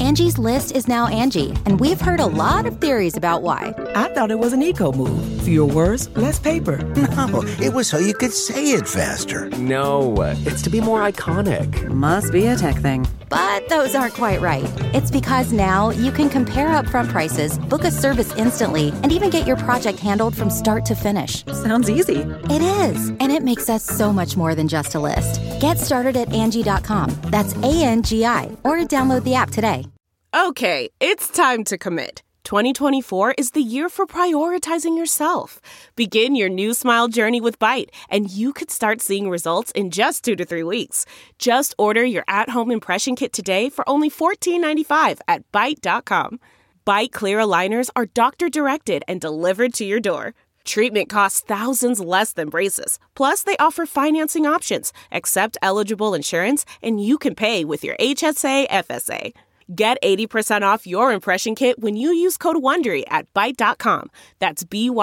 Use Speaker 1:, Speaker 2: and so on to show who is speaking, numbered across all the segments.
Speaker 1: Angie's List is now Angie, and we've heard a lot of theories about why.
Speaker 2: I thought it was an eco move. Fewer words, less paper.
Speaker 3: No, it was so you could say it faster.
Speaker 4: No, it's to be more iconic.
Speaker 5: Must be a tech thing.
Speaker 1: But those aren't quite right. It's because now you can compare upfront prices, book a service instantly, and even get your project handled from start to finish.
Speaker 5: Sounds easy.
Speaker 1: It is, and it makes us so much more than just a list. Get started at Angie.com. That's ANGI, or download the app today.
Speaker 6: Okay, it's time to commit. 2024 is the year for prioritizing yourself. Begin your new smile journey with Byte, and you could start seeing results in just 2 to 3 weeks. Just order your at-home impression kit today for only $14.95 at Byte.com. Byte Clear aligners are doctor-directed and delivered to your door. Treatment costs thousands less than braces. Plus, they offer financing options, accept eligible insurance, and you can pay with your HSA FSA. Get 80% off your impression kit when you use code WONDERY at Byte.com. That's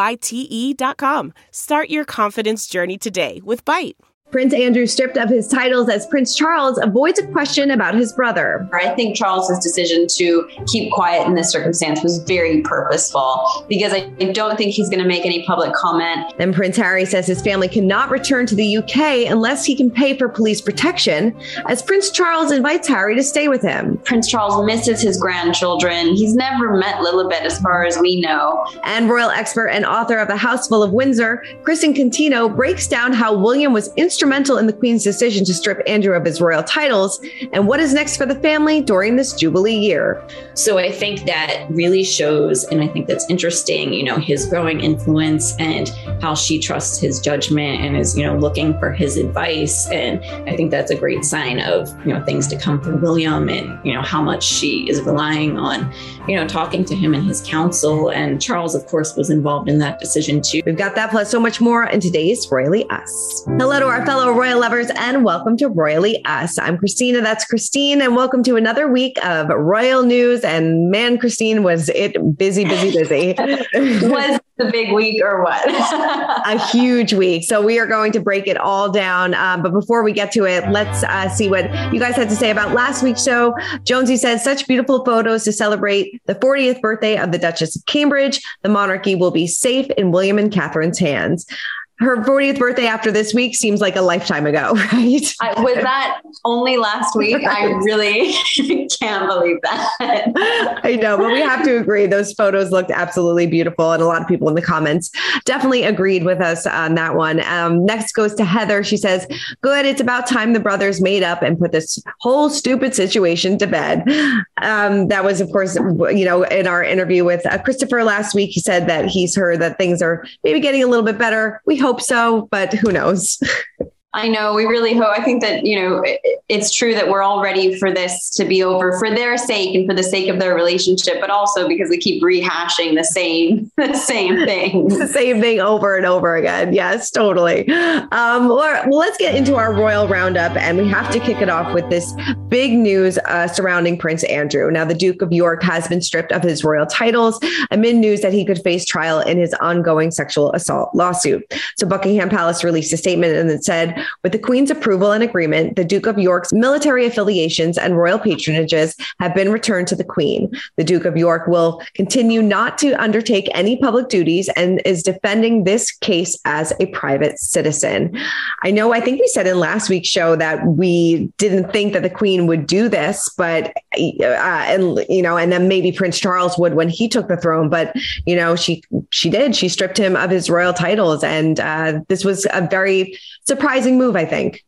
Speaker 6: BYTE.com. Start your confidence journey today with Byte.
Speaker 7: Prince Andrew, stripped of his titles as Prince Charles, avoids a question about his brother.
Speaker 8: I think Charles's decision to keep quiet in this circumstance was very purposeful because I don't think he's going to make any public comment.
Speaker 7: Then Prince Harry says his family cannot return to the UK unless he can pay for police protection, as Prince Charles invites Harry to stay with him.
Speaker 8: Prince Charles misses his grandchildren. He's never met Lilibet as far as we know.
Speaker 7: And royal expert and author of A House Full of Windsor, Kristen Contino, breaks down how William was instrumental in the Queen's decision to strip Andrew of his royal titles and what is next for the family during this Jubilee year.
Speaker 9: So I think that really shows, and I think that's interesting, his growing influence and how she trusts his judgment and is, looking for his advice. And I think that's a great sign of, things to come for William and, how much she is relying on, talking to him and his counsel. And Charles, of course, was involved in that decision too.
Speaker 7: We've got that plus so much more in today's Royally Us. Hello to our fellow royal lovers and welcome to Royally Us. I'm Christina, that's Christine, and welcome to another week of royal news. And man, Christine, was it busy.
Speaker 8: Was the big week or what?
Speaker 7: A huge week. So we are going to break it all down. But before we get to it, let's see what you guys had to say about last week's show. Jonesy says, such beautiful photos to celebrate the 40th birthday of the Duchess of Cambridge. The monarchy will be safe in William and Catherine's hands. Her 40th birthday after this week seems like a lifetime ago, right?
Speaker 8: Was that only last week? Right. I really can't believe that.
Speaker 7: I know, but we have to agree. Those photos looked absolutely beautiful. And a lot of people in the comments definitely agreed with us on that one. Next goes to Heather. She says, good. It's about time the brothers made up and put this whole stupid situation to bed. That was, of course, in our interview with Christopher last week, he said that he's heard that things are maybe getting a little bit better. We hope so, but who knows?
Speaker 8: I know. We really hope. I think that, it's true that we're all ready for this to be over for their sake and for the sake of their relationship, but also because we keep rehashing the same thing.
Speaker 7: The same thing over and over again. Yes, totally. Well, let's get into our royal roundup, and we have to kick it off with this big news surrounding Prince Andrew. Now, the Duke of York has been stripped of his royal titles amid news that he could face trial in his ongoing sexual assault lawsuit. So Buckingham Palace released a statement and it said, with the Queen's approval and agreement, the Duke of York's military affiliations and royal patronages have been returned to the Queen. The Duke of York will continue not to undertake any public duties and is defending this case as a private citizen. I think we said in last week's show that we didn't think that the Queen would do this, but, and then maybe Prince Charles would when he took the throne, but, she did. She stripped him of his royal titles. And this was a very surprising move, I think.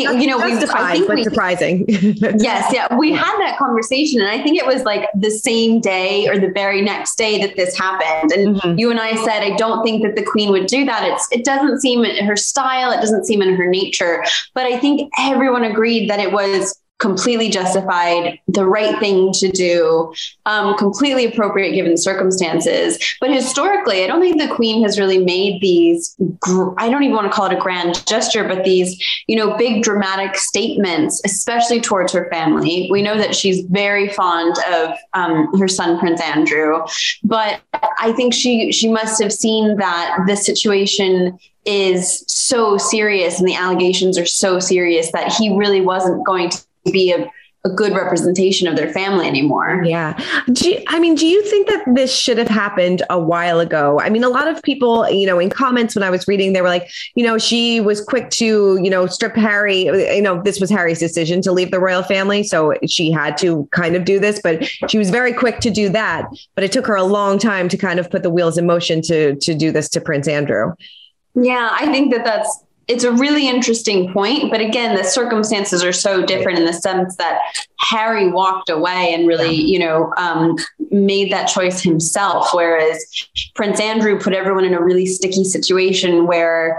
Speaker 7: Surprising.
Speaker 8: Yes. Yeah. We had that conversation, and I think it was like the same day or the very next day that this happened. And you and I said, I don't think that the Queen would do that. It doesn't seem in her style. It doesn't seem in her nature, but I think everyone agreed that it was completely justified, the right thing to do, completely appropriate given the circumstances. But historically, I don't think the Queen has really made these, I don't even want to call it a grand gesture, but these, big dramatic statements, especially towards her family. We know that she's very fond of her son, Prince Andrew, but I think she must have seen that the situation is so serious and the allegations are so serious that he really wasn't going to be a good representation of their family anymore.
Speaker 7: Yeah. Do you think that this should have happened a while ago? I mean, a lot of people, in comments when I was reading, they were like, she was quick to, strip Harry. This was Harry's decision to leave the royal family. So she had to kind of do this, but she was very quick to do that. But it took her a long time to kind of put the wheels in motion to do this to Prince Andrew. Yeah,
Speaker 8: I think it's a really interesting point. But again, the circumstances are so different in the sense that Harry walked away and really, made that choice himself. Whereas Prince Andrew put everyone in a really sticky situation where,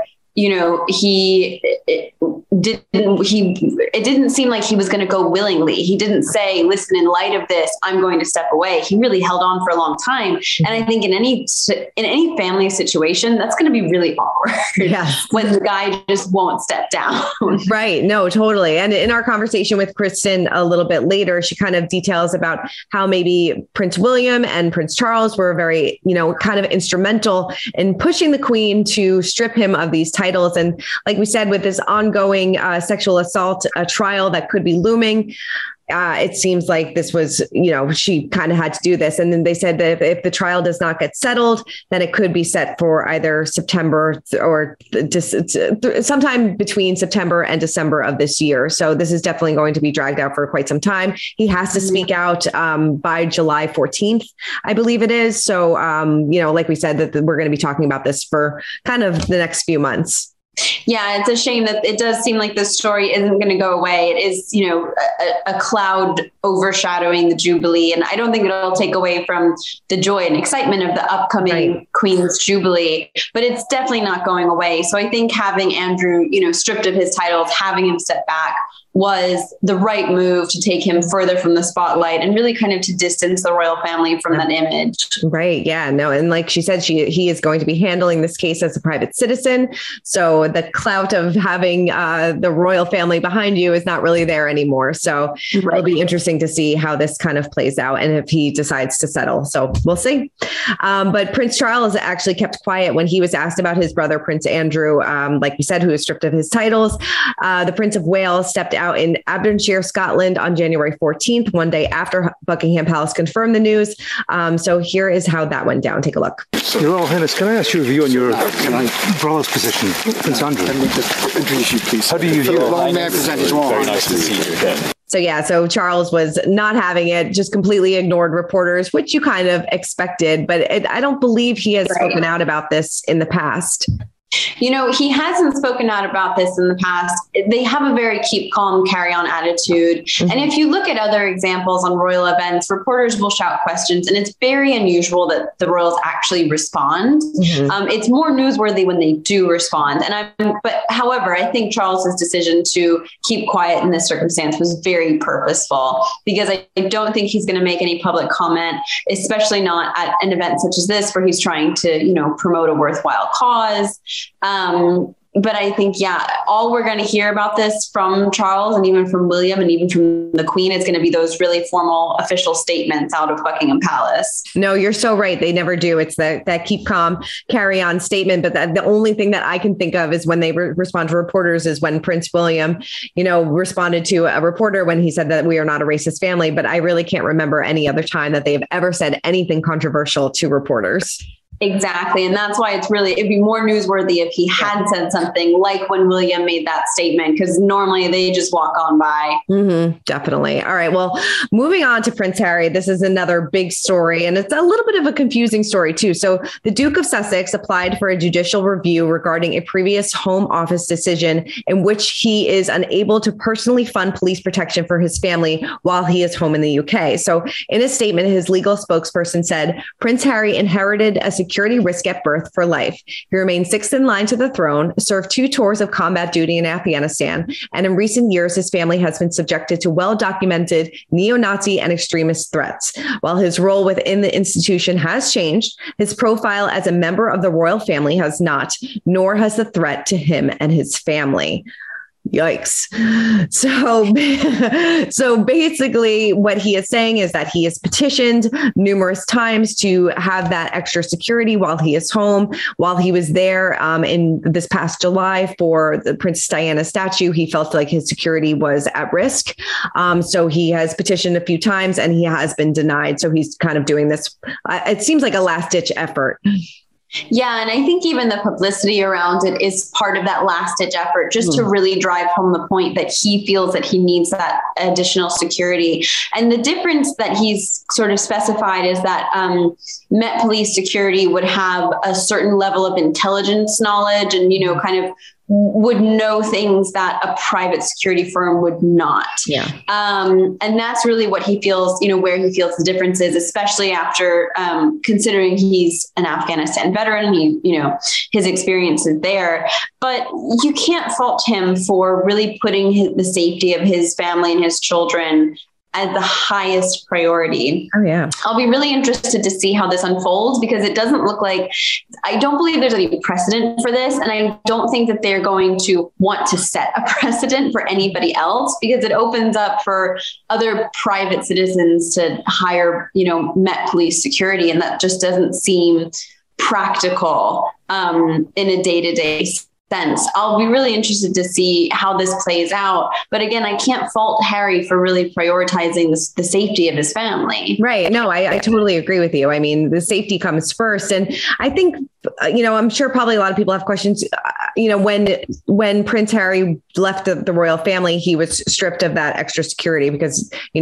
Speaker 8: it didn't seem like he was going to go willingly. He didn't say, listen, in light of this, I'm going to step away. He really held on for a long time. And I think in any family situation, that's going to be really awkward when the guy just won't step down.
Speaker 7: Right. No, totally. And in our conversation with Kristen a little bit later, she kind of details about how maybe Prince William and Prince Charles were very, kind of instrumental in pushing the Queen to strip him of these titles. And like we said, with this ongoing sexual assault trial that could be looming, it seems like this was, she kind of had to do this. And then they said that if the trial does not get settled, then it could be set for either September or sometime between September and December of this year. So this is definitely going to be dragged out for quite some time. He has to speak out by July 14th, I believe it is. So, like we said, that we're going to be talking about this for kind of the next few months.
Speaker 8: Yeah, it's a shame that it does seem like this story isn't going to go away. It is, a cloud overshadowing the Jubilee. And I don't think it'll take away from the joy and excitement of the upcoming Queen's Jubilee, but it's definitely not going away. So I think having Andrew, stripped of his titles, having him step back was the right move to take him further from the spotlight and really kind of to distance the royal family from that image.
Speaker 7: Right. Yeah, no. And like she said, he is going to be handling this case as a private citizen. So the clout of having the royal family behind you is not really there anymore. So it'll be interesting to see how this kind of plays out and if he decides to settle. So we'll see. But Prince Charles actually kept quiet when he was asked about his brother, Prince Andrew, like we said, who was stripped of his titles. The Prince of Wales stepped out in Aberdeenshire, Scotland on January 14th, one day after Buckingham Palace confirmed the news. So here is how that went down. Take a look.
Speaker 5: Your Royal Highness, can I ask your view on your brother's position, Prince Andrew?
Speaker 10: Can we just introduce you, please?
Speaker 5: How do you view it?
Speaker 10: Long may I present his warm.
Speaker 5: Very nice to see you again.
Speaker 7: So Charles was not having it, just completely ignored reporters, which you kind of expected. But I don't believe he has spoken out about this in the past.
Speaker 8: He hasn't spoken out about this in the past. They have a very keep calm, carry on attitude. Mm-hmm. And if you look at other examples on royal events, reporters will shout questions, and it's very unusual that the royals actually respond. Mm-hmm. It's more newsworthy when they do respond. But however, I think Charles's decision to keep quiet in this circumstance was very purposeful, because I don't think he's going to make any public comment, especially not at an event such as this, where he's trying to, promote a worthwhile cause. But I think, all we're going to hear about this from Charles and even from William and even from the Queen is going to be those really formal official statements out of Buckingham Palace.
Speaker 7: No, you're so right. They never do. It's that keep calm, carry on statement. But the only thing that I can think of is when they respond to reporters is when Prince William, responded to a reporter when he said that we are not a racist family. But I really can't remember any other time that they've ever said anything controversial to reporters.
Speaker 8: Exactly. And that's why it'd be more newsworthy if he had said something like when William made that statement, because normally they just walk on by.
Speaker 7: Mm-hmm, definitely. All right. Well, moving on to Prince Harry, this is another big story, and it's a little bit of a confusing story too. So the Duke of Sussex applied for a judicial review regarding a previous Home Office decision in which he is unable to personally fund police protection for his family while he is home in the UK. So in a statement, his legal spokesperson said, Prince Harry inherited a security risk at birth for life. He remained sixth in line to the throne, served 2 tours of combat duty in Afghanistan, and in recent years, his family has been subjected to well-documented neo-Nazi and extremist threats. While his role within the institution has changed, his profile as a member of the royal family has not, nor has the threat to him and his family. Yikes. So basically what he is saying is that he has petitioned numerous times to have that extra security while he is home. While he was there in this past July for the Princess Diana statue, he felt like his security was at risk. So he has petitioned a few times and he has been denied. So he's kind of doing this. It seems like a last ditch effort.
Speaker 8: Yeah. And I think even the publicity around it is part of that last ditch effort, just to really drive home the point that he feels that he needs that additional security. And the difference that he's sort of specified is that Met Police security would have a certain level of intelligence knowledge and, kind of would know things that a private security firm would not.
Speaker 7: Yeah.
Speaker 8: And that's really what he feels, where he feels the difference is, especially after considering he's an Afghanistan veteran, his experience is there. But you can't fault him for really putting the safety of his family and his children as the highest priority.
Speaker 7: Oh, yeah.
Speaker 8: I'll be really interested to see how this unfolds because it doesn't look like, I don't believe there's any precedent for this. And I don't think that they're going to want to set a precedent for anybody else because it opens up for other private citizens to hire, Met Police security. And that just doesn't seem practical in a day-to-day sense. I'll be really interested to see how this plays out. But again, I can't fault Harry for really prioritizing the safety of his family.
Speaker 7: Right. No, I totally agree with you. I mean, the safety comes first. And I think, I'm sure probably a lot of people have questions. When Prince Harry left the royal family, he was stripped of that extra security because, they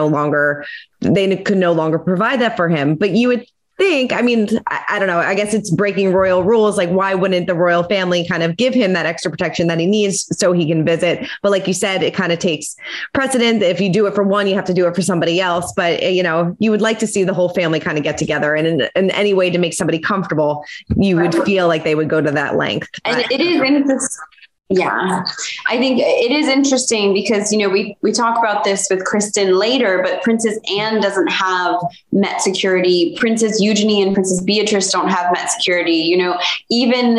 Speaker 7: could no longer provide that for him. But you would think, I don't know, I guess it's breaking royal rules. Like, why wouldn't the royal family kind of give him that extra protection that he needs so he can visit? But like you said, it kind of takes precedent. If you do it for one, you have to do it for somebody else. But, you would like to see the whole family kind of get together. And in any way to make somebody comfortable, you would feel like they would go to that length.
Speaker 8: And it is interesting. Yeah, I think it is interesting because, we talk about this with Kristen later, but Princess Anne doesn't have Met security. Princess Eugenie and Princess Beatrice don't have Met security. Even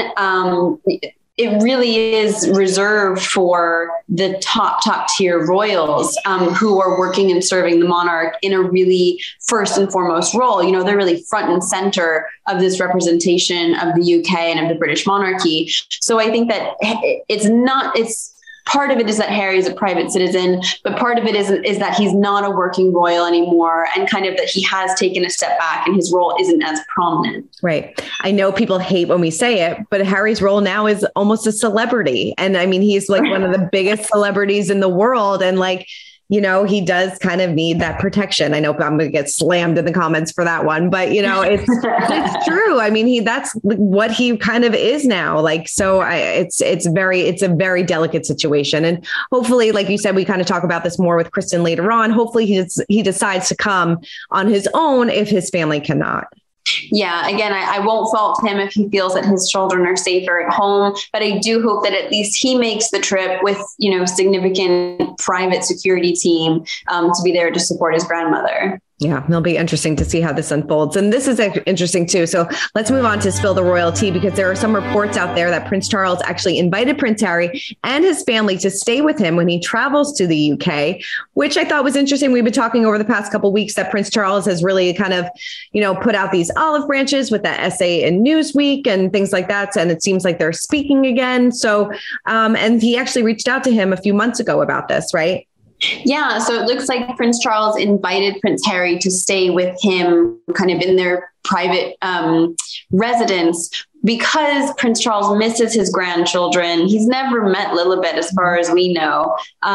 Speaker 8: it really is reserved for the top tier royals who are working and serving the monarch in a really first and foremost role. They're really front and center of this representation of the UK and of the British monarchy. So I think that it's part of it is that Harry is a private citizen, but part of it is that he's not a working royal anymore and kind of that he has taken a step back and his role isn't as prominent.
Speaker 7: Right. I know people hate when we say it, but Harry's role now is almost a celebrity. And he's like one of the biggest celebrities in the world. And he does kind of need that protection. I know I'm going to get slammed in the comments for that one, but it's true. That's what he kind of is now. It's a very delicate situation. And hopefully, like you said, we kind of talk about this more with Kristen later on. Hopefully he decides to come on his own if his family cannot.
Speaker 8: Yeah, again, I won't fault him if he feels that his children are safer at home, but I do hope that at least he makes the trip with, significant private security team to be there to support his grandmother.
Speaker 7: Yeah, it'll be interesting to see how this unfolds. And this is interesting, too. So let's move on to Spill the Royal Tea, because there are some reports out there that Prince Charles actually invited Prince Harry and his family to stay with him when he travels to the UK, which I thought was interesting. We've been talking over the past couple of weeks that Prince Charles has really kind of, put out these olive branches with that essay in Newsweek and things like that. And it seems like they're speaking again. So, and he actually reached out to him a few months ago about this, right?
Speaker 8: Yeah, so it looks like Prince Charles invited Prince Harry to stay with him kind of in their private residence because Prince Charles misses his grandchildren. He's never met Lilibet as far as we know.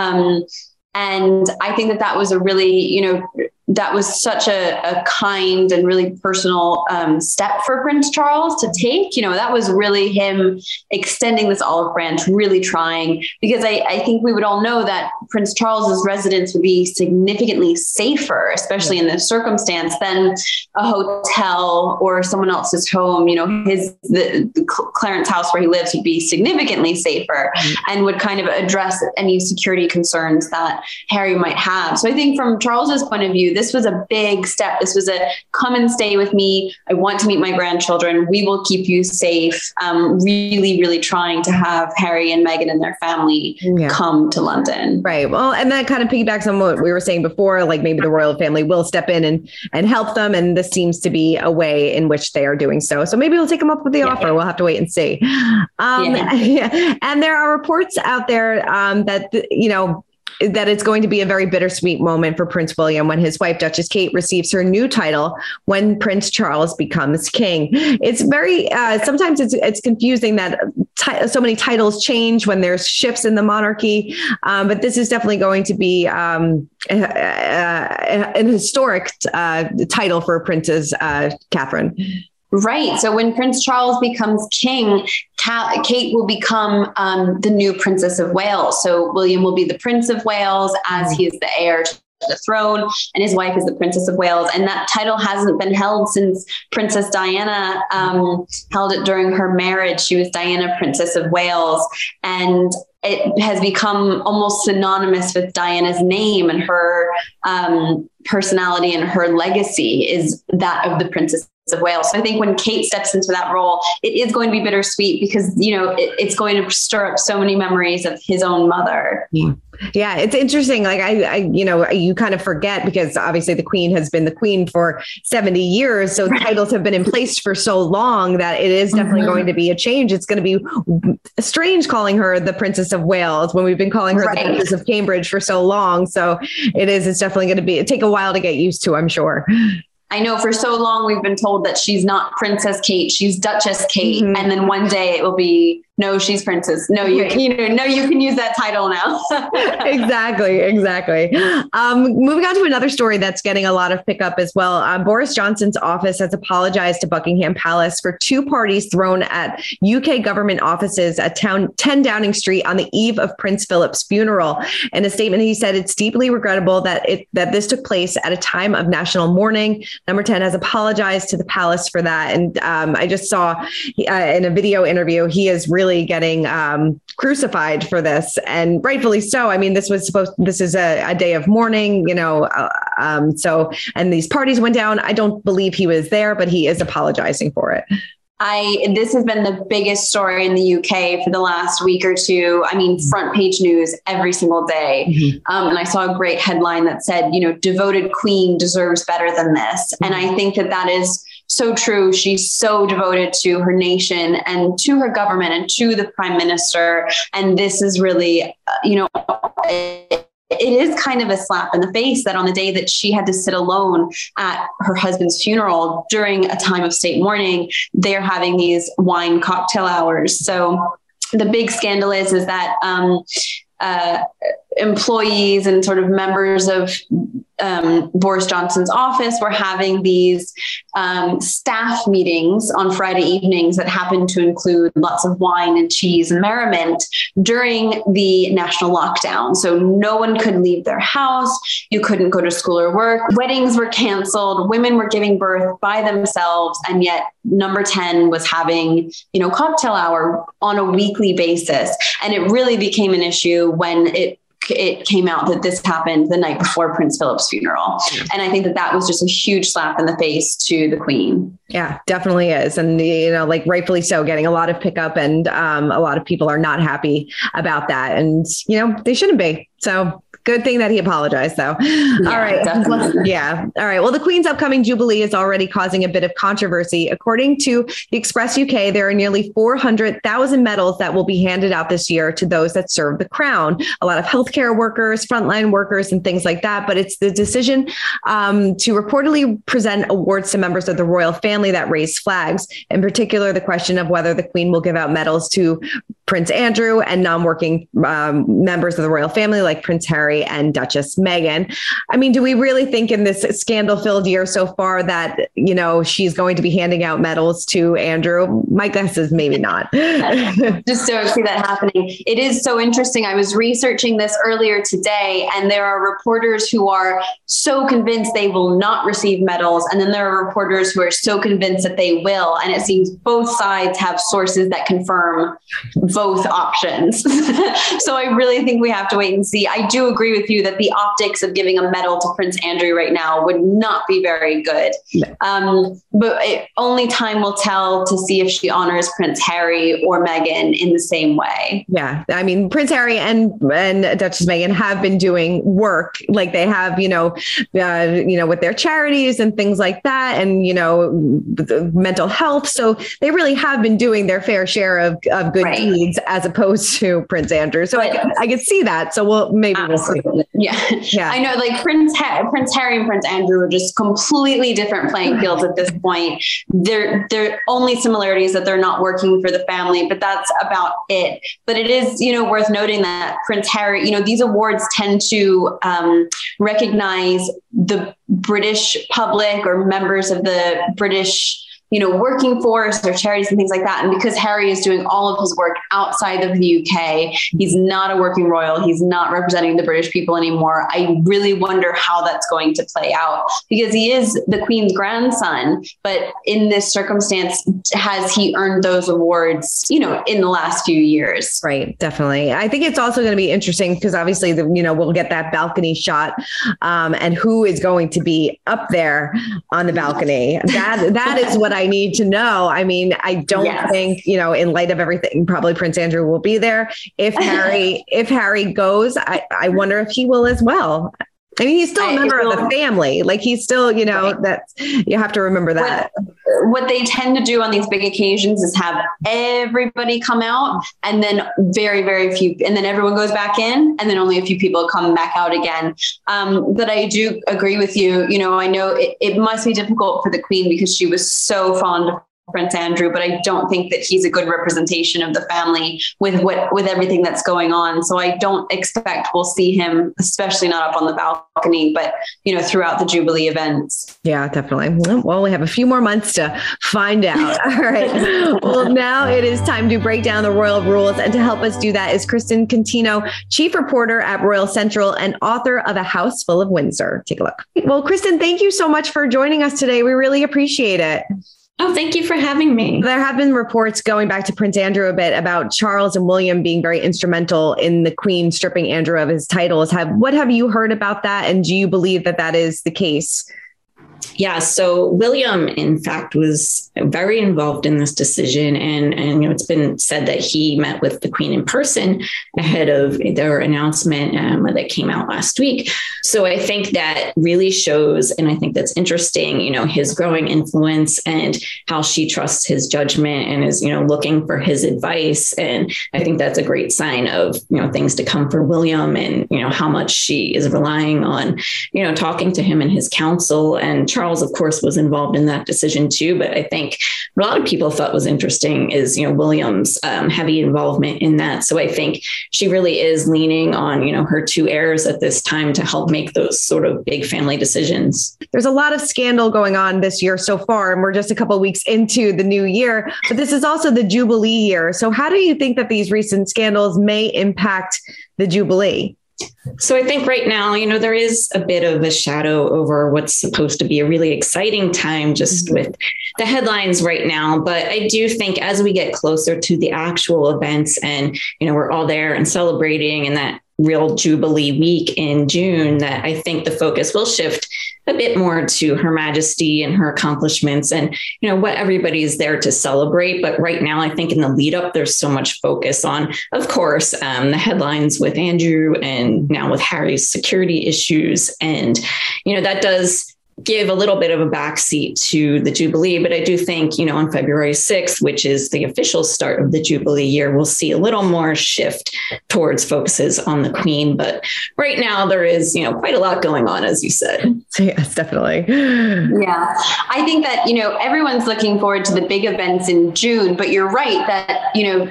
Speaker 8: And I think that was a really, that was such a kind and really personal step for Prince Charles to take. That was really him extending this olive branch, really trying, because I think we would all know that Prince Charles's residence would be significantly safer, especially in this circumstance, than a hotel or someone else's home. The Clarence house where he lives would be significantly safer and would kind of address any security concerns that Harry might have. So I think from Charles's point of view, This was a big step. This was a come and stay with me. I want to meet my grandchildren. We will keep you safe. Really, really trying to have Harry and Meghan and their family come to London.
Speaker 7: Right. Well, and that kind of piggybacks on what we were saying before, like maybe the royal family will step in and help them. And this seems to be a way in which they are doing so. So maybe we'll take them up with the offer. We'll have to wait and see. And there are reports out there that, that it's going to be a very bittersweet moment for Prince William when his wife, Duchess Kate, receives her new title when Prince Charles becomes king. It's very, sometimes it's confusing that so many titles change when there's shifts in the monarchy. But this is definitely going to be an historic title for Princess Catherine.
Speaker 8: Right. So when Prince Charles becomes king, Kate will become the new Princess of Wales. So William will be the Prince of Wales as he is the heir to the throne, and his wife is the Princess of Wales. And that title hasn't been held since Princess Diana held it during her marriage. She was Diana, Princess of Wales. And it has become almost synonymous with Diana's name, and her personality and her legacy is that of the Princess of Wales. So I think when Kate steps into that role, it is going to be bittersweet because, it's going to stir up so many memories of his own mother.
Speaker 7: Yeah, it's interesting. Like you kind of forget because obviously the Queen has been the Queen for 70 years. So titles have been in place for so long that it is definitely going to be a change. It's going to be strange calling her the Princess of Wales when we've been calling her the Princess of Cambridge for so long. So it's definitely going to take a while to get used to, I'm sure.
Speaker 8: I know for so long we've been told that she's not Princess Kate, she's Duchess Kate. And then one day it will be, no, she's Princess. No, you can use that title now.
Speaker 7: Exactly. Moving on to another story that's getting a lot of pickup as well. Boris Johnson's office has apologized to Buckingham Palace for 2 parties thrown at UK government offices at 10 Downing Street on the eve of Prince Philip's funeral. In a statement, he said it's deeply regrettable that this took place at a time of national mourning. Number 10 has apologized to the palace for that. And I just saw in a video interview, he is really getting crucified for this, and rightfully so. I mean, this is a day of mourning, and these parties went down. I don't believe he was there, but he is apologizing for it.
Speaker 8: This has been the biggest story in the UK for the last week or two. I mean, front page news every single day. And I saw a great headline that said, devoted Queen deserves better than this. And I think that is so true. She's so devoted to her nation and to her government and to the Prime Minister. And this is really, it is kind of a slap in the face that on the day that she had to sit alone at her husband's funeral during a time of state mourning, they're having these wine cocktail hours. So the big scandal is that employees and sort of members of Boris Johnson's office were having these staff meetings on Friday evenings that happened to include lots of wine and cheese and merriment during the national lockdown. So no one could leave their house. You couldn't go to school or work. Weddings were canceled. Women were giving birth by themselves. And yet number 10 was having, cocktail hour on a weekly basis. And it really became an issue when it came out that this happened the night before Prince Philip's funeral. And I think that was just a huge slap in the face to the Queen.
Speaker 7: Yeah, definitely is. And, rightfully so, getting a lot of pickup, and a lot of people are not happy about that. And, they shouldn't be. So good thing that he apologized, though.
Speaker 8: Yeah,
Speaker 7: all right.
Speaker 8: Definitely.
Speaker 7: Yeah. All right. Well, the Queen's upcoming Jubilee is already causing a bit of controversy. According to the Express UK, there are nearly 400,000 medals that will be handed out this year to those that serve the crown. A lot of healthcare workers, frontline workers, and things like that. But it's the decision to reportedly present awards to members of the royal family that raise flags. In particular, the question of whether the Queen will give out medals to Prince Andrew and non-working members of the royal family like Prince Harry and Duchess Meghan. I mean, do we really think in this scandal-filled year so far that, she's going to be handing out medals to Andrew? My guess is maybe not.
Speaker 8: Just don't see that happening. It is so interesting. I was researching this earlier today, and there are reporters who are so convinced they will not receive medals. And then there are reporters who are so convinced that they will. And it seems both sides have sources that confirm both options. So I really think we have to wait and see. I do agree with you that the optics of giving a medal to Prince Andrew right now would not be very good. But only time will tell to see if she honors Prince Harry or Meghan in the same way.
Speaker 7: Yeah. I mean, Prince Harry and Duchess Meghan have been doing work like they have, with their charities and things like that, and, mental health. So they really have been doing their fair share of good deeds as opposed to Prince Andrew. So I could see that. So we'll see.
Speaker 8: Yeah. I know, like Prince Harry and Prince Andrew are just completely different playing fields at this point. They're only similarities that they're not working for the family, but that's about it. But it is, worth noting that Prince Harry, these awards tend to recognize the British public or members of the British working force or charities and things like that. And because Harry is doing all of his work outside of the UK, he's not a working royal. He's not representing the British people anymore. I really wonder how that's going to play out, because he is the Queen's grandson. But in this circumstance, has he earned those awards, in the last few years?
Speaker 7: Right. Definitely. I think it's also going to be interesting because obviously, we'll get that balcony shot and who is going to be up there on the balcony. That is what I need to know. I mean, I don't think, in light of everything, probably Prince Andrew will be there. If Harry goes, I wonder if he will as well. I mean, he's still a member of the family. Like he's still, that's, you have to remember that.
Speaker 8: What they tend to do on these big occasions is have everybody come out and then very, very few, and then everyone goes back in and then only a few people come back out again. But I do agree with you. I know it must be difficult for the Queen because she was so fond of Prince Andrew, but I don't think that he's a good representation of the family with everything that's going on. So I don't expect we'll see him, especially not up on the balcony, but throughout the Jubilee events.
Speaker 7: Yeah, definitely. Well, we have a few more months to find out. All right. Well, now it is time to break down the royal rules, and to help us do that is Kristen Contino, chief reporter at Royal Central and author of A House Full of Windsor. Take a look. Well, Kristen, thank you so much for joining us today. We really appreciate it.
Speaker 9: Oh, thank you for having me.
Speaker 7: There have been reports going back to Prince Andrew a bit about Charles and William being very instrumental in the Queen stripping Andrew of his titles. What have you heard about that? And do you believe that that is the case?
Speaker 9: Yeah, so William, in fact, was very involved in this decision. And it's been said that he met with the Queen in person ahead of their announcement that came out last week. So I think that really shows, and I think that's interesting, his growing influence and how she trusts his judgment and is, looking for his advice. And I think that's a great sign of, things to come for William and, how much she is relying on, talking to him and his counsel. And Charles, of course, was involved in that decision too. But I think what a lot of people thought was interesting is, William's heavy involvement in that. So I think she really is leaning on, her two heirs at this time to help make those sort of big family decisions.
Speaker 7: There's a lot of scandal going on this year so far, and we're just a couple of weeks into the new year, but this is also the Jubilee year. So how do you think that these recent scandals may impact the Jubilee?
Speaker 9: So I think right now, there is a bit of a shadow over what's supposed to be a really exciting time just with the headlines right now. But I do think as we get closer to the actual events and, we're all there and celebrating and that real Jubilee week in June, that I think the focus will shift a bit more to Her Majesty and her accomplishments and, what everybody is there to celebrate. But right now, I think in the lead up, there's so much focus on, of course, the headlines with Andrew and now with Harry's security issues. And, that does give a little bit of a backseat to the Jubilee. But I do think, on February 6th, which is the official start of the Jubilee year, we'll see a little more shift towards focuses on the Queen. But right now there is, quite a lot going on, as you said.
Speaker 7: Yes, definitely.
Speaker 8: Yeah, I think that, everyone's looking forward to the big events in June, but you're right that,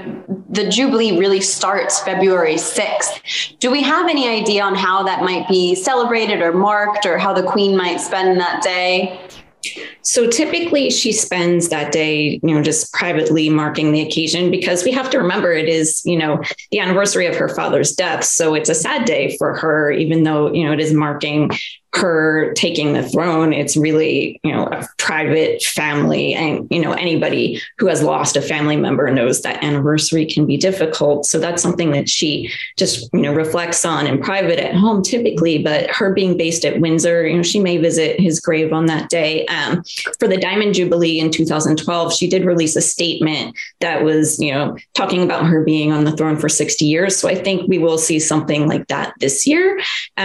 Speaker 8: the Jubilee really starts February 6th. Do we have any idea on how that might be celebrated or marked, or how the Queen might spend that day?
Speaker 9: So typically she spends that day, just privately marking the occasion, because we have to remember it is, the anniversary of her father's death. So it's a sad day for her, even though, it is marking her taking the throne. It's really, a private family. And, anybody who has lost a family member knows that anniversary can be difficult. So that's something that she just, reflects on in private at home typically. But her being based at Windsor, she may visit his grave on that day. For the Diamond Jubilee in 2012, she did release a statement that was, talking about her being on the throne for 60 years. So I think we will see something like that this year.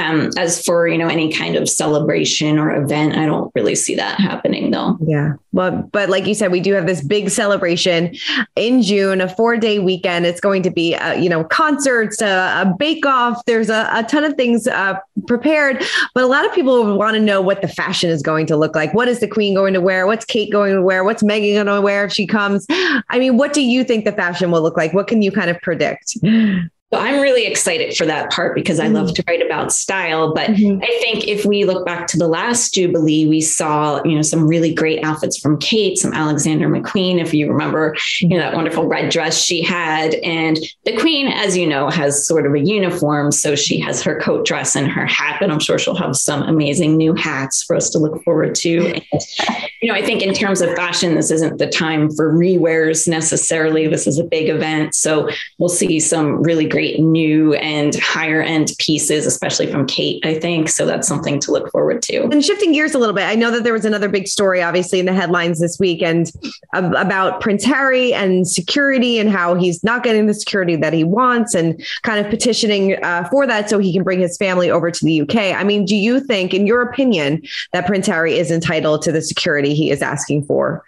Speaker 9: As for, any kind of celebration or event, I don't really see that happening though.
Speaker 7: Yeah. Well, but like you said, we do have this big celebration in June, a 4-day weekend. It's going to be, concerts, a bake-off. There's a ton of things prepared, but a lot of people want to know what the fashion is going to look like. What is the Queen going to wear? What's Kate going to wear? What's Meghan going to wear if she comes? I mean, what do you think the fashion will look like? What can you kind of predict?
Speaker 9: So I'm really excited for that part because I love to write about style. But I think if we look back to the last Jubilee, we saw, some really great outfits from Kate, some Alexander McQueen, if you remember, that wonderful red dress she had. And the Queen, as you know, has sort of a uniform. So she has her coat dress and her hat, but I'm sure she'll have some amazing new hats for us to look forward to. And, I think in terms of fashion, this isn't the time for rewears necessarily. This is a big event. So we'll see some really great new and higher end pieces, especially from Kate, I think. So that's something to look forward to.
Speaker 7: And shifting gears a little bit, I know that there was another big story, obviously, in the headlines this week and about Prince Harry and security and how he's not getting the security that he wants and kind of petitioning for that so he can bring his family over to the UK. I mean, do you think, in your opinion, that Prince Harry is entitled to the security he is asking for?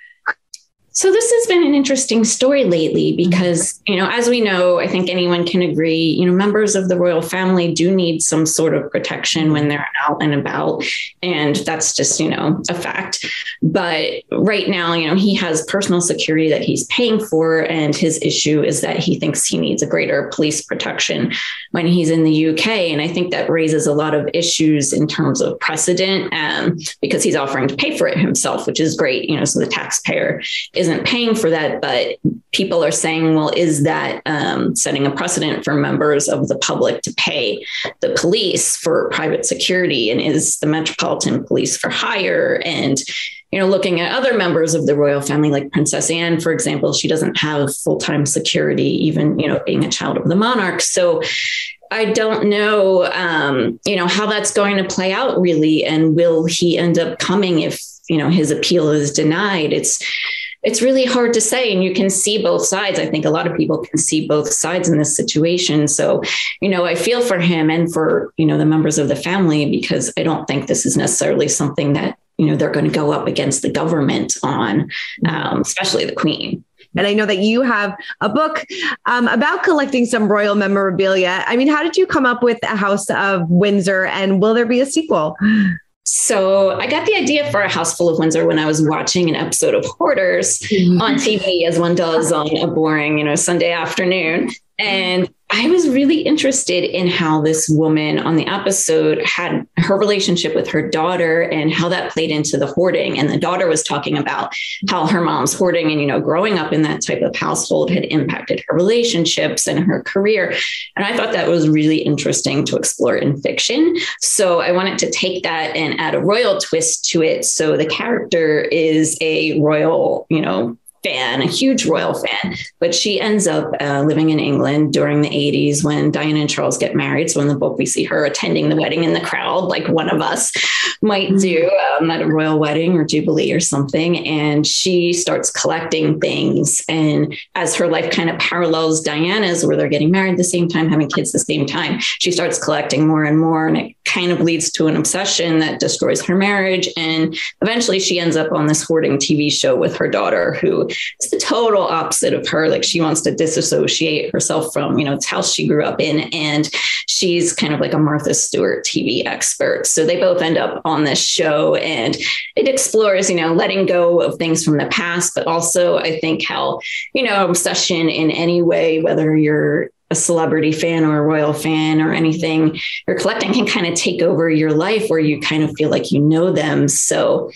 Speaker 9: So this has been an interesting story lately because, as we know, I think anyone can agree, members of the royal family do need some sort of protection when they're out and about. And that's just, a fact. But right now, he has personal security that he's paying for. And his issue is that he thinks he needs a greater police protection when he's in the UK. And I think that raises a lot of issues in terms of precedent because he's offering to pay for it himself, which is great. So the taxpayer isn't paying for that, but people are saying, well, is that setting a precedent for members of the public to pay the police for private security? And is the Metropolitan Police for hire? And, looking at other members of the royal family, like Princess Anne, for example, she doesn't have full-time security, even, being a child of the monarch. So I don't know, how that's going to play out really. And will he end up coming if, his appeal is denied? It's really hard to say. And you can see both sides. I think a lot of people can see both sides in this situation. So, I feel for him and for, the members of the family, because I don't think this is necessarily something that, they're going to go up against the government on, especially the Queen.
Speaker 7: And I know that you have a book about collecting some royal memorabilia. I mean, how did you come up with A House of Windsor, and will there be a sequel?
Speaker 9: So I got the idea for A House Full of Windsor when I was watching an episode of Hoarders on TV, as one does on a boring, Sunday afternoon. And I was really interested in how this woman on the episode had her relationship with her daughter and how that played into the hoarding. And the daughter was talking about how her mom's hoarding and, growing up in that type of household had impacted her relationships and her career. And I thought that was really interesting to explore in fiction. So I wanted to take that and add a royal twist to it. So the character is a royal, fan, a huge royal fan, but she ends up living in England during the 80s when Diana and Charles get married. So in the book, we see her attending the wedding in the crowd, like one of us might do at a royal wedding or jubilee or something. And she starts collecting things. And as her life kind of parallels Diana's, where they're getting married at the same time, having kids at the same time, she starts collecting more and more. And it kind of leads to an obsession that destroys her marriage. And eventually she ends up on this hoarding TV show with her daughter, who is the total opposite of her. Like, she wants to disassociate herself from, it's how she grew up in. And she's kind of like a Martha Stewart TV expert. So they both end up on this show, and it explores, letting go of things from the past, but also I think how, obsession in any way, whether you're a celebrity fan or a royal fan or anything you're collecting, can kind of take over your life where you kind of feel like them. So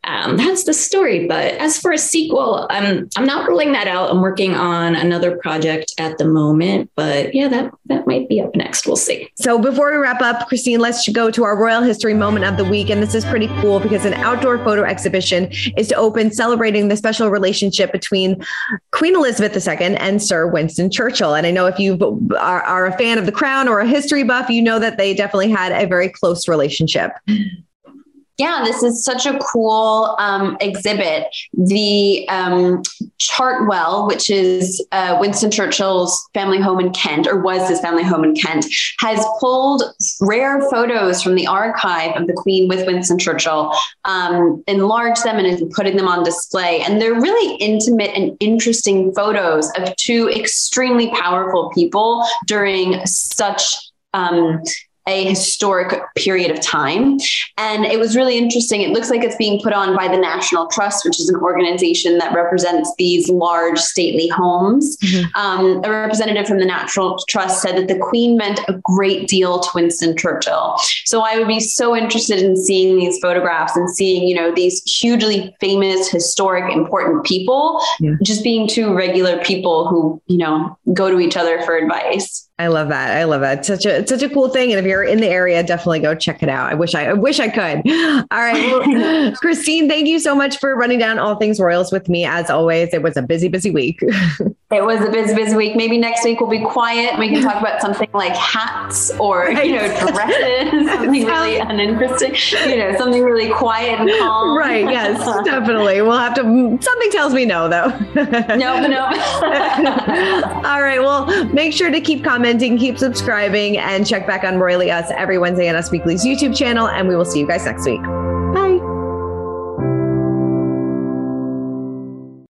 Speaker 9: that's the story. But as for a sequel, I'm not ruling that out. I'm working on another project at the moment, but yeah, that might be up next. We'll see.
Speaker 7: So before we wrap up, Christine, let's go to our royal history moment of the week. And this is pretty cool because an outdoor photo exhibition is to open celebrating the special relationship between Queen Elizabeth II and Sir Winston Churchill. And I know if you are a fan of The Crown or a history buff, you know that they definitely had a very close relationship.
Speaker 8: Yeah, this is such a cool exhibit. The Chartwell, which is Winston Churchill's family home in Kent, or was his family home in Kent, has pulled rare photos from the archive of the Queen with Winston Churchill, enlarged them and is putting them on display. And they're really intimate and interesting photos of two extremely powerful people during such a historic period of time. And it was really interesting. It looks like it's being put on by the National Trust, which is an organization that represents these large stately homes. Mm-hmm. A representative from the National Trust said that the Queen meant a great deal to Winston Churchill. So I would be so interested in seeing these photographs and seeing, these hugely famous, historic, important people, just being two regular people who, go to each other for advice.
Speaker 7: I love that. I love that. Such a cool thing. And if you're in the area, definitely go check it out. I wish I could. All right. Well, Christine, thank you so much for running down all things royals with me. As always, it was a busy week.
Speaker 8: It was a busy week. Maybe next week we'll be quiet. We can talk about something like hats or, dresses, something really uninteresting, something really quiet and calm.
Speaker 7: Right. Yes, definitely. We'll have to, something tells me no, though.
Speaker 8: No.
Speaker 7: All right. Well, make sure to keep commenting, keep subscribing, and check back on Royally Us every Wednesday on Us Weekly's YouTube channel. And we will see you guys next week.